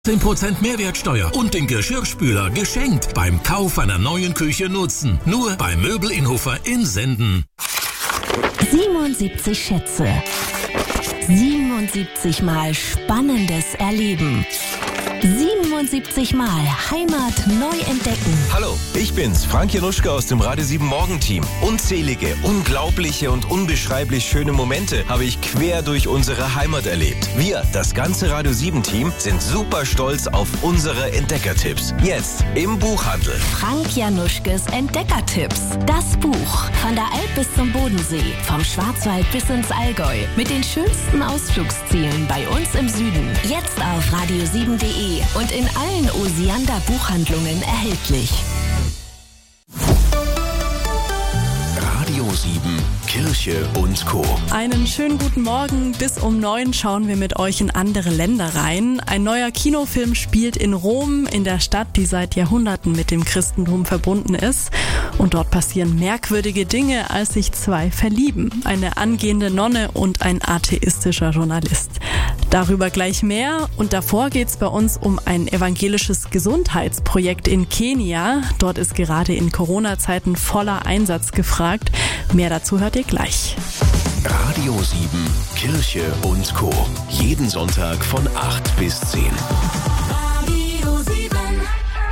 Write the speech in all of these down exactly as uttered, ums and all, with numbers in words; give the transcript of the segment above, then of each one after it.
zehn Prozent Mehrwertsteuer und den Geschirrspüler geschenkt beim Kauf einer neuen Küche nutzen. Nur bei Möbel Innhofer in Senden. siebenundsiebzig Schätze. siebenundsiebzig Mal Spannendes erleben. siebenundsiebzig Mal Heimat neu entdecken. Hallo, ich bin's, Frank Januschka aus dem Radio sieben Morgenteam. Unzählige, unglaubliche und unbeschreiblich schöne Momente habe ich quer durch unsere Heimat erlebt. Wir, das ganze Radio sieben Team, sind super stolz auf unsere Entdeckertipps. Jetzt im Buchhandel. Frank Januschkes Entdeckertipps. Das Buch. Von der Alp bis zum Bodensee. Vom Schwarzwald bis ins Allgäu. Mit den schönsten Ausflugszielen bei uns im Süden. Jetzt auf radio sieben punkt de und in allen Osiander Buchhandlungen erhältlich. Radio sieben, Kirche und Co. Einen schönen guten Morgen. Bis um neun schauen wir mit euch in andere Länder rein. Ein neuer Kinofilm spielt in Rom, in der Stadt, die seit Jahrhunderten mit dem Christentum verbunden ist. Und dort passieren merkwürdige Dinge, als sich zwei verlieben. Eine angehende Nonne und ein atheistischer Journalist. Darüber gleich mehr. Und davor geht's bei uns um ein evangelisches Gesundheitsprojekt in Kenia. Dort ist gerade in Corona-Zeiten voller Einsatz gefragt. Mehr dazu hört ihr gleich. Radio sieben, Kirche und Co. Jeden Sonntag von acht bis zehn. Radio sieben.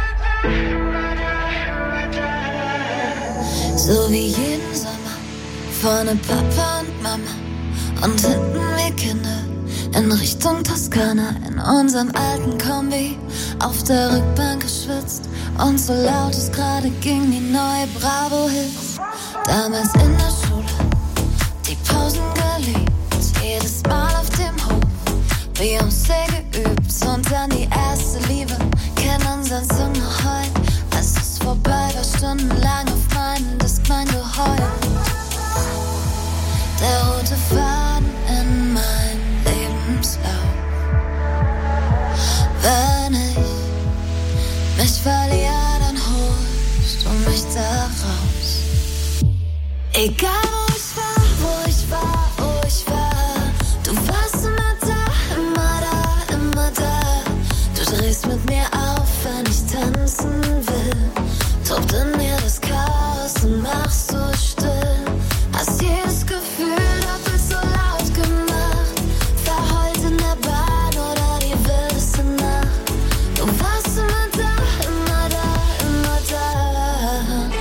So wie jeden Sommer, vorne Papa und Mama und hinten wir Kinder in Richtung Toskana, in unserem alten Kombi, auf der Rückbank geschwitzt und so laut es gerade ging, die neue Bravo-Hits. Damals in der Schule, die Pausen geliebt, jedes Mal auf dem Hof, wir haben sehr geübt und dann die erste Liebe, kennen unseren Song noch heute, als es vorbei war, stundenlang auf meinen Discman geheult. Der rote Faden in mein Lebenslauf. Wenn ich mich verliere, dann holst du mich da raus. Egal wo ich war, wo ich war, wo ich war, du warst immer da, immer da, immer da. Du drehst mit mir auf, wenn ich tanzen will. Tobt in mir das Chaos und machst so still. Hast jedes Gefühl doppelt so laut gemacht. Verheult in der Bahn oder die wildeste Nacht. Du warst immer da, immer da, immer da.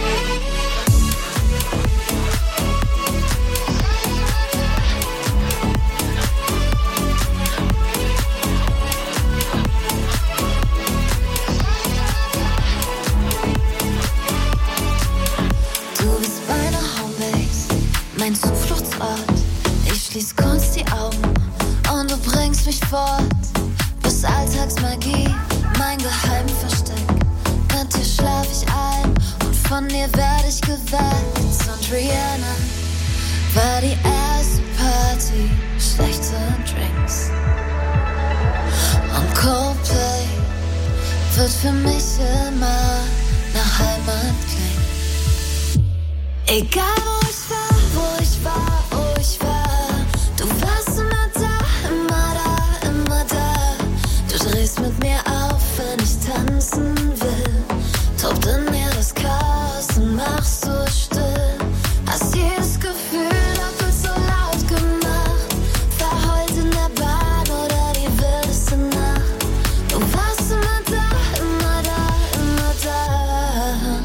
Du bist meine Homebase, mein Zufluchtsort. Ich schließ kurz die Augen und du bringst mich fort. Bis Alltagsmagie, mein Geheimversteck. Mit dir schlaf ich ein und von dir werd ich geweckt. Und Rihanna war die erste Party, schlechte Drinks. Und Coldplay wird für mich immer nach Heimat klingen. Egal wo ich war, wo ich war, wo ich war, du warst immer da, immer da, immer da. Du drehst mit mir auf, wenn ich tanzen will. Tobt in mir das Chaos und machst so still. Hast jedes Gefühl doppelt so laut gemacht. Verheult in der Bahn oder die wildeste Nacht. Du warst immer da, immer da, immer da.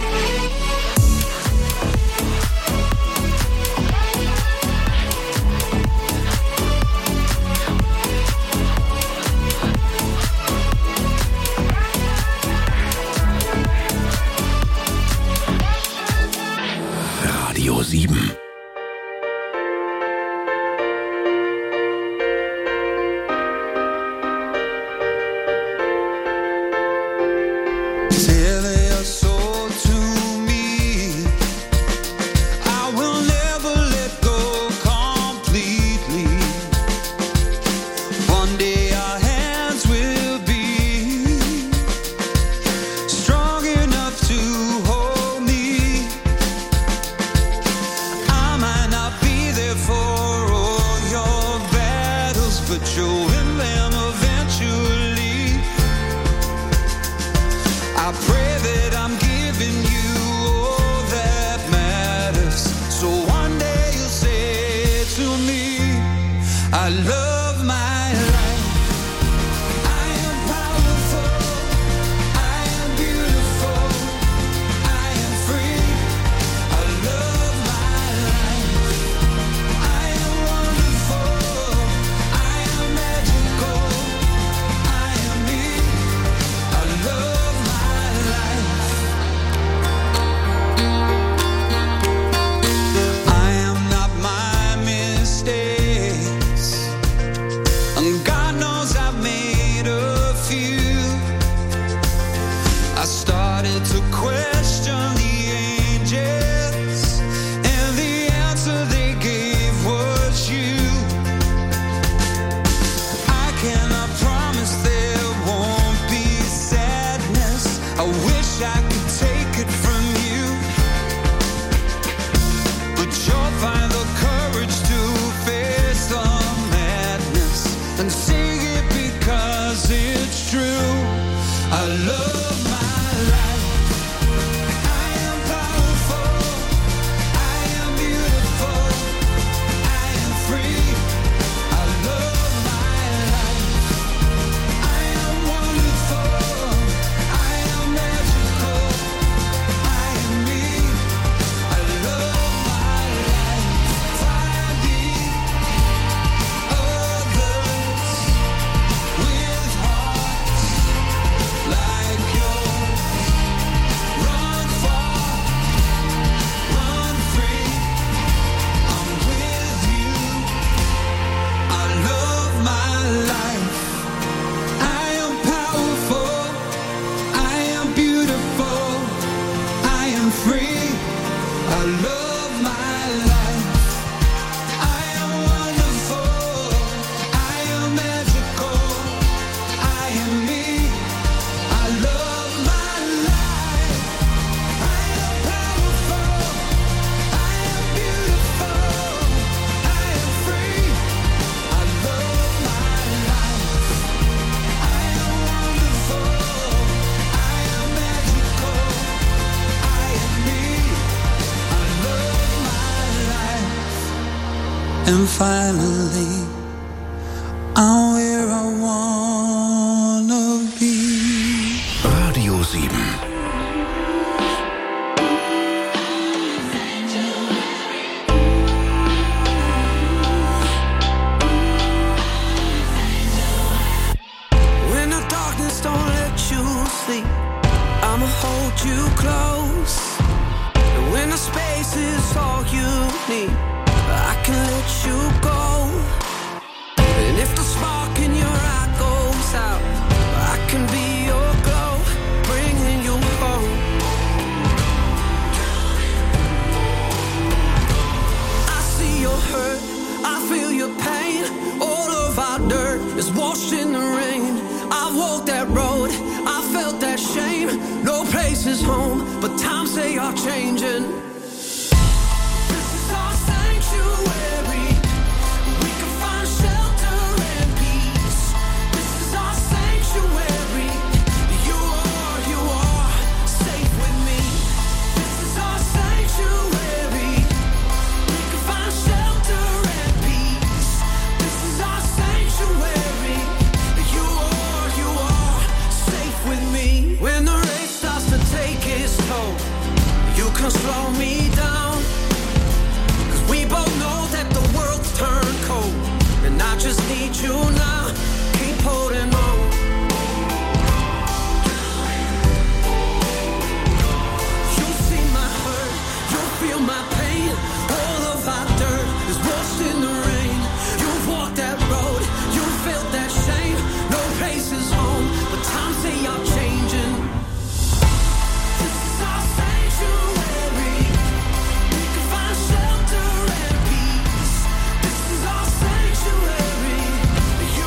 And finally, I'm where I wanna be. Radio sieben. When the darkness don't let you sleep, I'ma hold you close. And when the space is all you need, I can let you go. And if the spark in your eye goes out, I can be your glow, bringing you home. I see your hurt, I feel your pain. All of our dirt is washed in the rain. I walked that road, I felt that shame. No place is home, but times they are changing. Slow me down, 'cause we both know that the world's turned cold, and I just need you now. Keep holding on. You see my hurt, you feel my pain. All of our dirt is washed in the rain. You've walked that road, you felt that shame. No place is home, but times they are changing. This is our sanctuary. You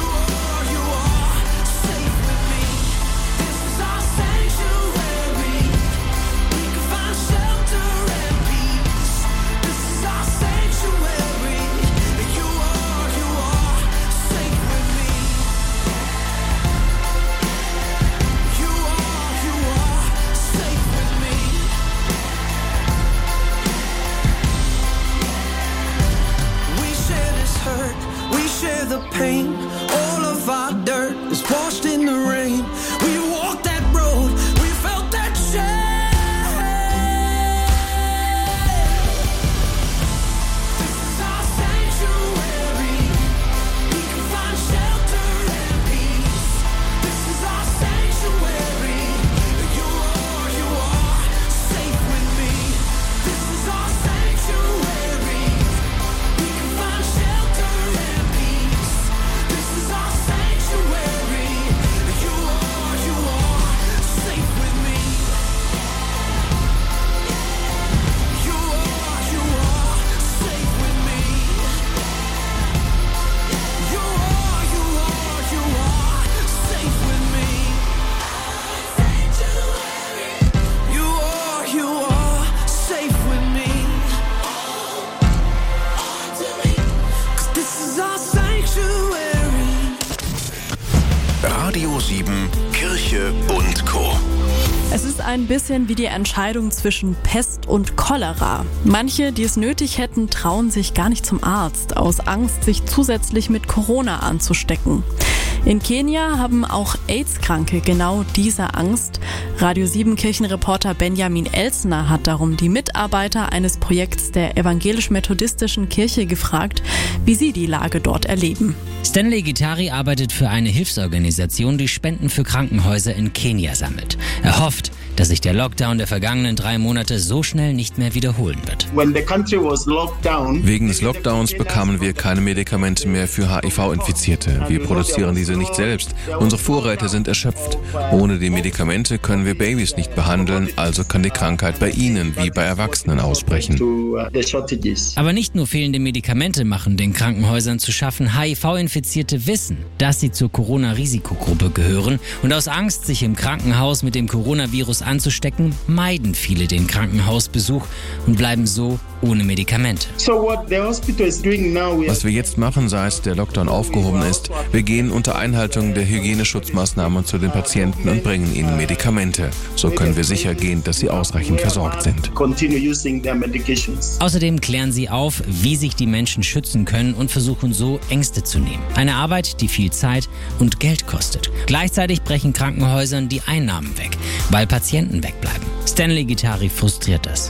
Kirche und Co. Es ist ein bisschen wie die Entscheidung zwischen Pest und Cholera. Manche, die es nötig hätten, trauen sich gar nicht zum Arzt, aus Angst, sich zusätzlich mit Corona anzustecken. In Kenia haben auch AIDS-Kranke genau diese Angst. Radio sieben Kirchenreporter Benjamin Elsner hat darum die Mitarbeiter eines Projekts der evangelisch-methodistischen Kirche gefragt, wie sie die Lage dort erleben. Stanley Gitari arbeitet für eine Hilfsorganisation, die Spenden für Krankenhäuser in Kenia sammelt. Er hofft, dass sich der Lockdown der vergangenen drei Monate so schnell nicht mehr wiederholen wird. Wegen des Lockdowns bekamen wir keine Medikamente mehr für H I V-Infizierte. Wir produzieren diese nicht selbst. Unsere Vorräte sind erschöpft. Ohne die Medikamente können wir Babys nicht behandeln, also kann die Krankheit bei ihnen wie bei Erwachsenen ausbrechen. Aber nicht nur fehlende Medikamente machen den Krankenhäusern zu schaffen. H I V-Infizierte wissen, dass sie zur Corona-Risikogruppe gehören und aus Angst, sich im Krankenhaus mit dem Coronavirus anzustecken, meiden viele den Krankenhausbesuch und bleiben so ohne Medikamente. Was wir jetzt machen, seit der Lockdown aufgehoben ist, wir gehen unter Einhaltung der Hygieneschutzmaßnahmen zu den Patienten und bringen ihnen Medikamente. So können wir sicher gehen, dass sie ausreichend versorgt sind. Außerdem klären sie auf, wie sich die Menschen schützen können und versuchen so Ängste zu nehmen. Eine Arbeit, die viel Zeit und Geld kostet. Gleichzeitig brechen Krankenhäusern die Einnahmen weg, weil Patienten wegbleiben. Stanley Gitari frustriert das.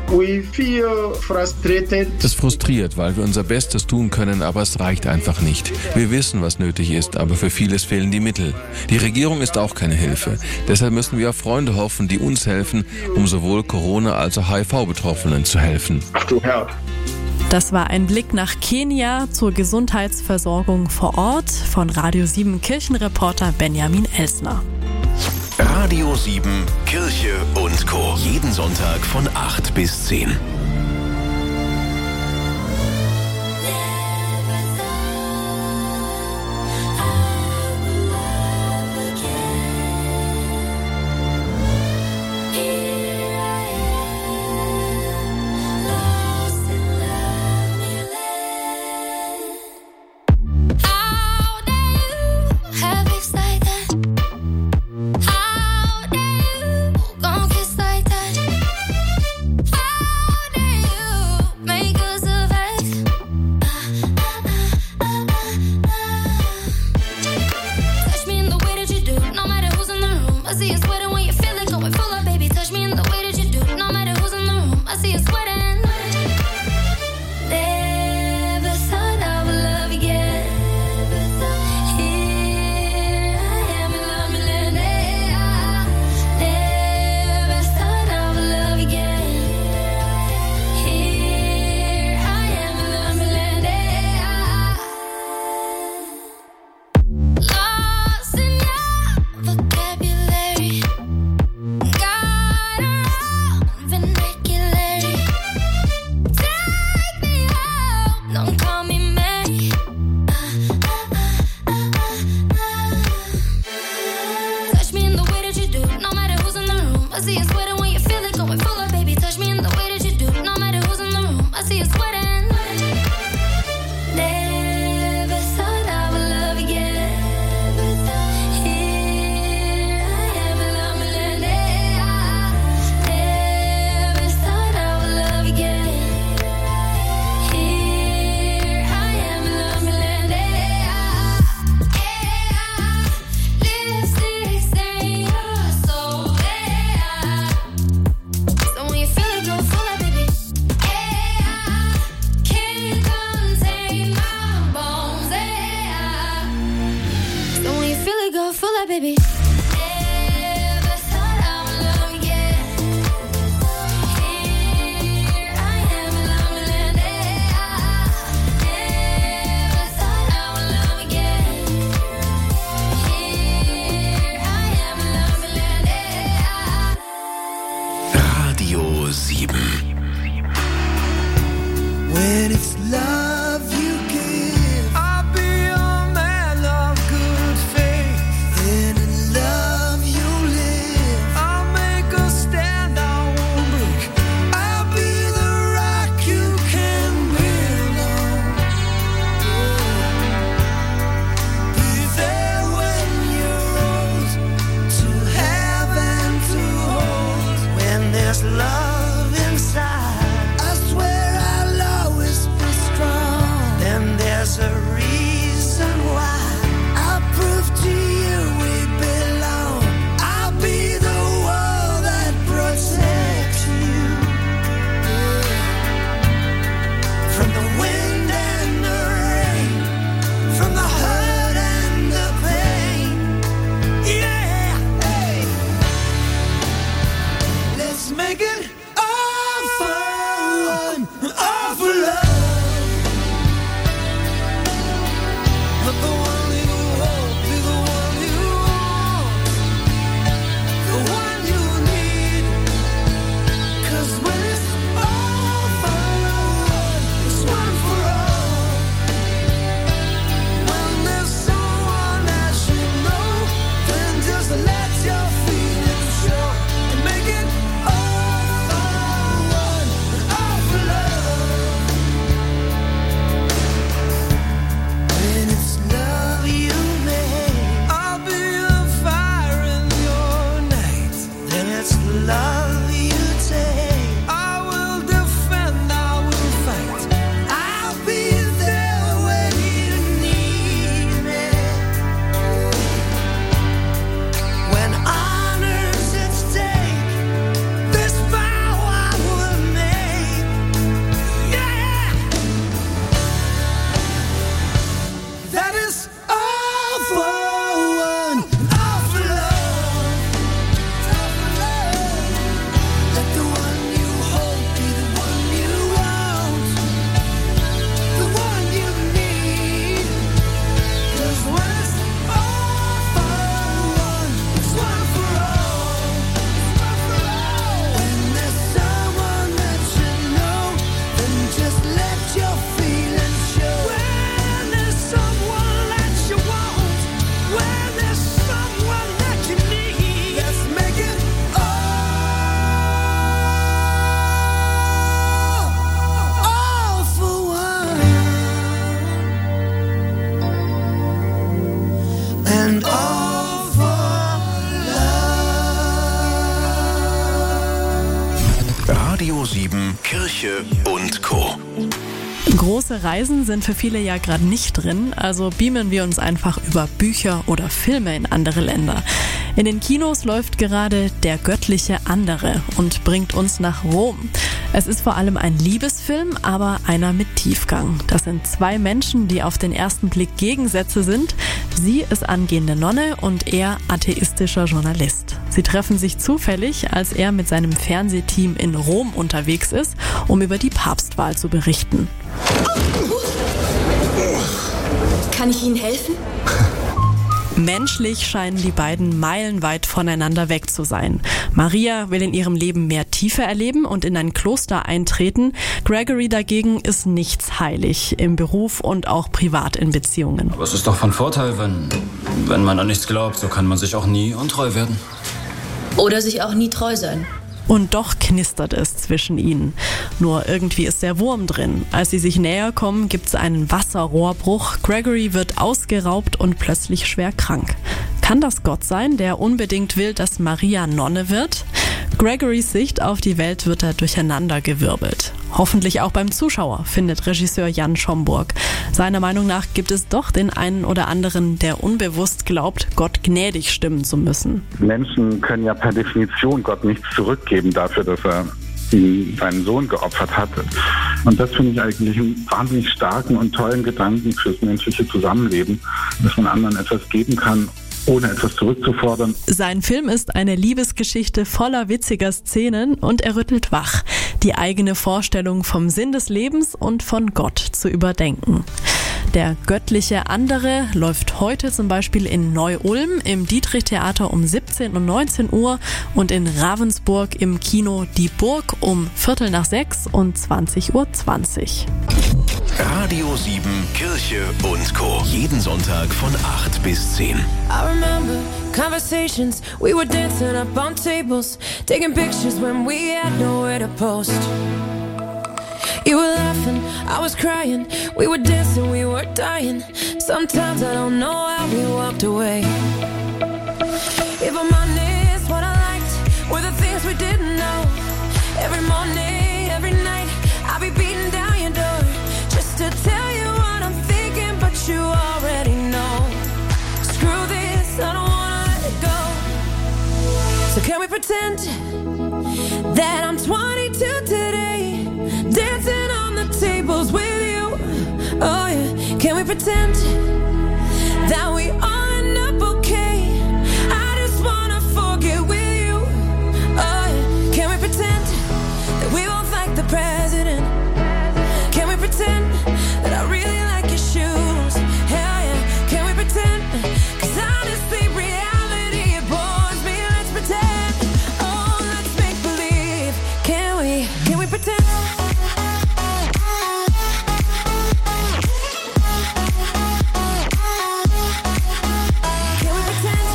Es frustriert, weil wir unser Bestes tun können, aber es reicht einfach nicht. Wir wissen, was nötig ist, aber für vieles fehlen die Mittel. Die Regierung ist auch keine Hilfe. Deshalb müssen wir auf Freunde hoffen, die uns helfen, um sowohl Corona- als auch H I V-Betroffenen zu helfen. Das war ein Blick nach Kenia zur Gesundheitsversorgung vor Ort von Radio sieben Kirchenreporter Benjamin Elsner. Radio sieben, Kirche und Co. Jeden Sonntag von acht bis zehn. Got around vernacularity. Radio sieben, Kirche und Co. Große Reisen sind für viele ja gerade nicht drin, also beamen wir uns einfach über Bücher oder Filme in andere Länder. In den Kinos läuft gerade Der göttliche Andere und bringt uns nach Rom. Es ist vor allem ein Liebesfilm, aber einer mit Tiefgang. Das sind zwei Menschen, die auf den ersten Blick Gegensätze sind. Sie ist angehende Nonne und er atheistischer Journalist. Sie treffen sich zufällig, als er mit seinem Fernsehteam in Rom unterwegs ist, um über die Papstwahl zu berichten. Kann ich Ihnen helfen? Menschlich scheinen die beiden meilenweit voneinander weg zu sein. Maria will in ihrem Leben mehr Tiefe erleben und in ein Kloster eintreten. Gregory dagegen ist nichts heilig, im Beruf und auch privat in Beziehungen. Aber es ist doch von Vorteil, wenn, wenn man an nichts glaubt, so kann man sich auch nie untreu werden. Oder sich auch nie treu sein. Und doch knistert es zwischen ihnen. Nur irgendwie ist der Wurm drin. Als sie sich näher kommen, gibt es einen Wasserrohrbruch. Gregory wird ausgeraubt und plötzlich schwer krank. Kann das Gott sein, der unbedingt will, dass Maria Nonne wird? Gregorys Sicht auf die Welt wird da durcheinandergewirbelt. Hoffentlich auch beim Zuschauer, findet Regisseur Jan Schomburg. Seiner Meinung nach gibt es doch den einen oder anderen, der unbewusst glaubt, Gott gnädig stimmen zu müssen. Menschen können ja per Definition Gott nichts zurückgeben dafür, dass er seinen Sohn geopfert hat. Und das finde ich eigentlich einen wahnsinnig starken und tollen Gedanken fürs menschliche Zusammenleben, dass man anderen etwas geben kann, ohne etwas zurückzufordern. Sein Film ist eine Liebesgeschichte voller witziger Szenen und er rüttelt wach, die eigene Vorstellung vom Sinn des Lebens und von Gott zu überdenken. Der göttliche Andere läuft heute zum Beispiel in Neu-Ulm im Dietrich-Theater um siebzehn und neunzehn Uhr und in Ravensburg im Kino Die Burg um Viertel nach sechs und zwanzig Uhr zwanzig. Radio sieben, Kirche und Co. Jeden Sonntag von acht bis zehn. I remember conversations, we were dancing up on tables, taking pictures when we had nowhere to post. You were laughing, I was crying, we were dancing, we were dying. Sometimes I don't know how we walked away. If I'm honest, what I liked were the things we didn't know. Every morning, every night, I'll be beating down your door just to tell you what I'm thinking, but you already know. Screw this, I don't wanna let it go. So can we pretend that I'm twenty-two today, dancing on the tables with you? Oh yeah, can we pretend that we all end up okay? I just wanna forget with you. Oh yeah, can we pretend that we both like the president? Can we pretend that I really like your shoes? Hell yeah, can we pretend? 'Cause honestly, reality, it bores me. Let's pretend. Oh, let's make believe. Can we, can we pretend? Can we pretend?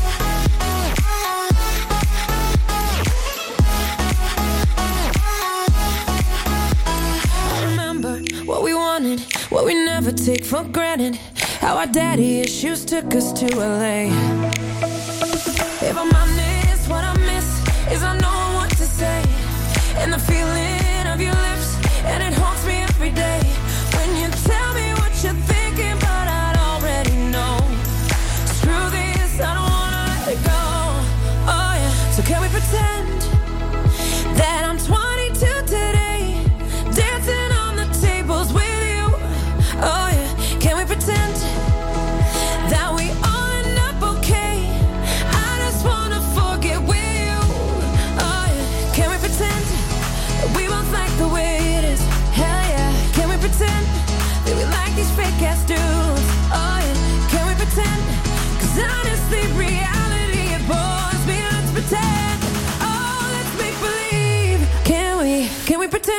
I remember what we wanted, what we never take for granted. How our daddy issues took us to L A. If I'm honest, what I miss is I know what to say, and the feeling of your lips, and it haunts me every day. When you tell me what you're thinking, but I'd already know. Screw this, I don't wanna let it go. Oh yeah, so can we pretend that I'm twenty-two today, dancing on the tables with you? Oh yeah, can we pretend that we all end up okay? I just wanna forget with you. Oh yeah, can we pretend that we both like the way it is? Hell yeah, can we pretend that we like these fake ass dudes? Oh yeah, can we pretend? 'Cause honestly, reality, it bores me. Let's pretend. Oh, let's make believe. Can we, can we pretend?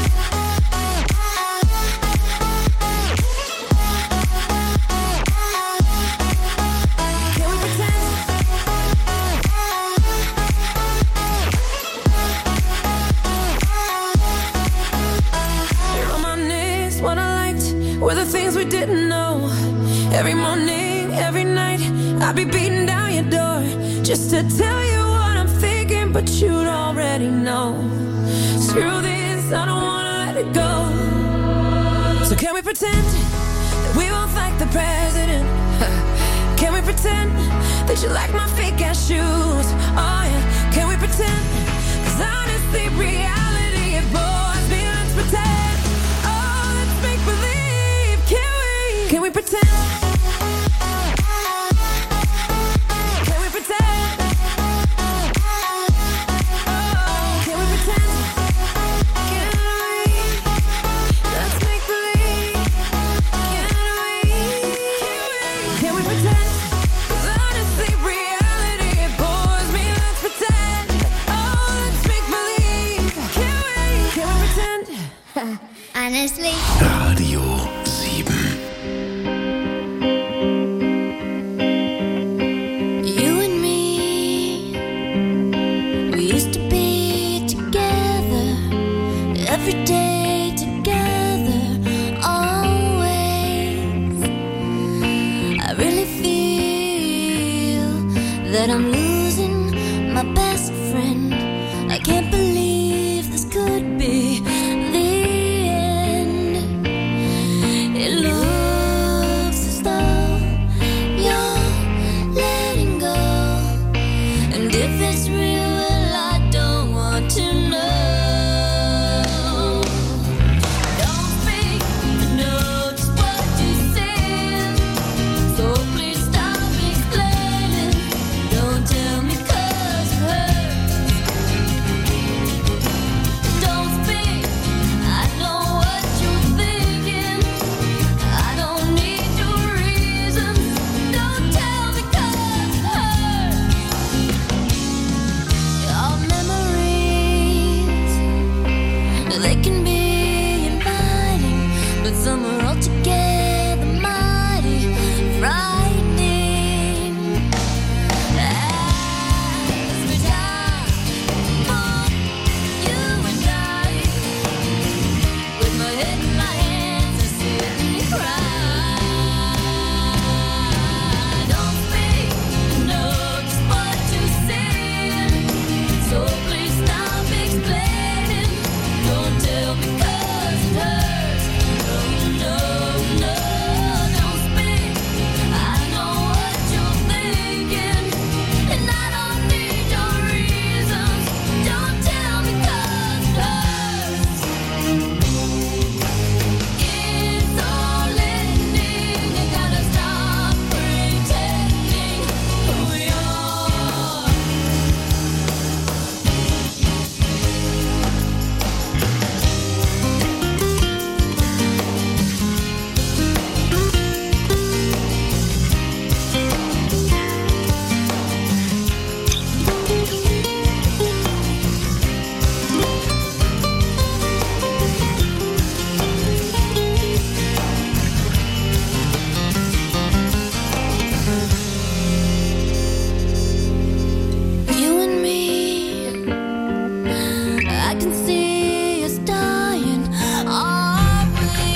Can we pretend? If I'm honest, what I liked were the things we didn't know. Every morning, every night, I'd be beating down your door just to tell you what I'm thinking, but you'd already know. Screw this, I don't wanna let it go. So can we pretend that we both like the president? Can we pretend that you like my fake ass shoes? Oh yeah, can we pretend? Cause honestly, reality it bores me. Let's pretend. Oh, let's make believe. Can we? Can we pretend? Can we pretend? Oh, can we pretend? Can we? Let's make believe. Can we? Can we pretend? Cause honestly, reality it bores me. Let's pretend. Oh, let's make believe. Can we? Can we pretend? Honestly. Radio sieben. You and me, we used to be together, every day together, always. I really feel that I'm losing my best friend. I can't believe this could be the end. It looks as though you're letting go, and if it's real, well, I don't want to know. Don't speak, I know just what you said, so please stop explaining. Don't tell me 'cause it hurts. Don't speak, I know what you're thinking. I don't need your reasons. Don't tell me 'cause it hurts. Our memories, they can be inviting, but some are altogether mighty frightening. As we die, more, you and I, with my head in my hands, I sit and cry. Don't speak, I know just what you said, so please stop explaining. Don't tell me 'cause it hurts. No, no, no, don't speak. I know what you're thinking, and I don't need your reasons. Don't tell me 'cause it hurts. It's all ending. You gotta stop pretending who you are. You and me, I can see us dying, aren't we?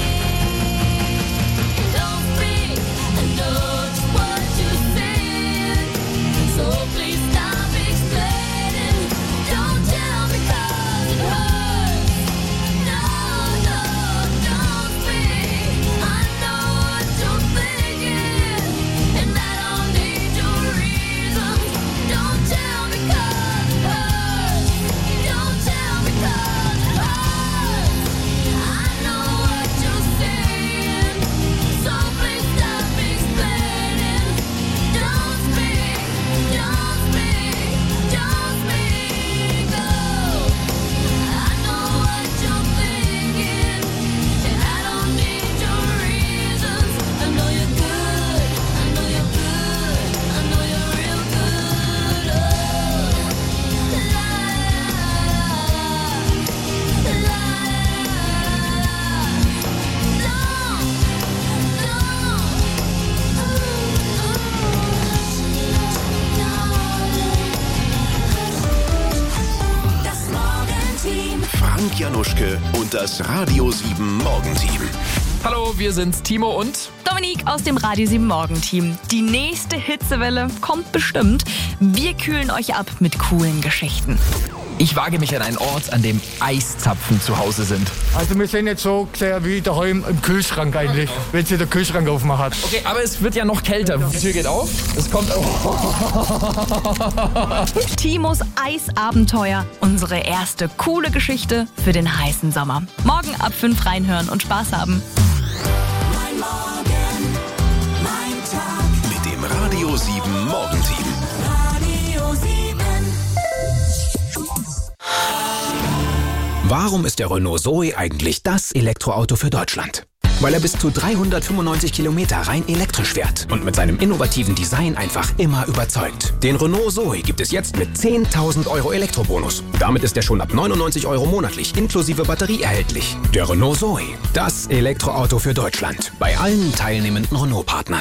Don't speak, I know just what you said, so please stop explaining. Don't tell me 'cause it hurts. No, no, don't speak. I know what you're thinking, and I don't need your reasons. Don't tell me 'cause it hurts. Don't tell me 'cause it hurts. I know what you're saying, so please stop explaining. Don't speak, don't speak, don't speak. Oh, I know what you're thinking, and I don't need your reasons. I know you're good, I know you're good, I know you're real good. Oh, la la la. Frank Januschke und das Radio sieben Morgenteam. Hallo, wir sind's, Timo und Dominik aus dem Radio sieben Morgen-Team. Die nächste Hitzewelle kommt bestimmt. Wir kühlen euch ab mit coolen Geschichten. Ich wage mich an einen Ort, an dem Eiszapfen zu Hause sind. Also wir sind jetzt so sehr wie daheim im Kühlschrank eigentlich, wenn sie den Kühlschrank aufmacht. Okay, aber es wird ja noch kälter. Die Tür geht auf, es kommt auf. Timos Eisabenteuer, unsere erste coole Geschichte für den heißen Sommer. Morgen ab fünf reinhören und Spaß haben. Mein Morgen, mein Tag. Mit dem Radio sieben Morgenteam. Radio sieben. Warum ist der Renault Zoe eigentlich das Elektroauto für Deutschland? Weil er bis zu dreihundertfünfundneunzig Kilometer rein elektrisch fährt und mit seinem innovativen Design einfach immer überzeugt. Den Renault Zoe gibt es jetzt mit zehntausend Euro Elektrobonus. Damit ist er schon ab neunundneunzig Euro monatlich inklusive Batterie erhältlich. Der Renault Zoe, das Elektroauto für Deutschland. Bei allen teilnehmenden Renault-Partnern.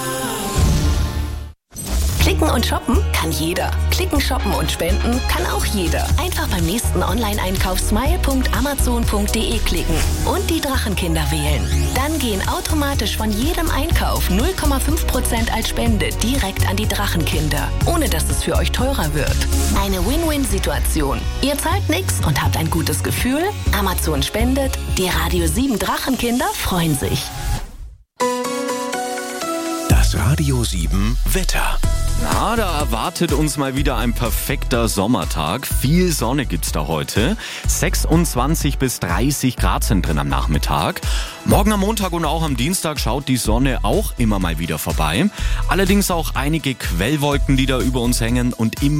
Klicken und shoppen kann jeder. Klicken, shoppen und spenden kann auch jeder. Einfach beim nächsten Online-Einkauf smile punkt amazon punkt de klicken und die Drachenkinder wählen. Dann gehen automatisch von jedem Einkauf null Komma fünf Prozent als Spende direkt an die Drachenkinder, ohne dass es für euch teurer wird. Eine Win-Win-Situation. Ihr zahlt nichts und habt ein gutes Gefühl. Amazon spendet. Die Radio sieben Drachenkinder freuen sich. Das Radio sieben Wetter. Na, da erwartet uns mal wieder ein perfekter Sommertag. Viel Sonne gibt's da heute. sechsundzwanzig bis dreißig Grad sind drin am Nachmittag. Morgen am Montag und auch am Dienstag schaut die Sonne auch immer mal wieder vorbei. Allerdings auch einige Quellwolken, die da über uns hängen und im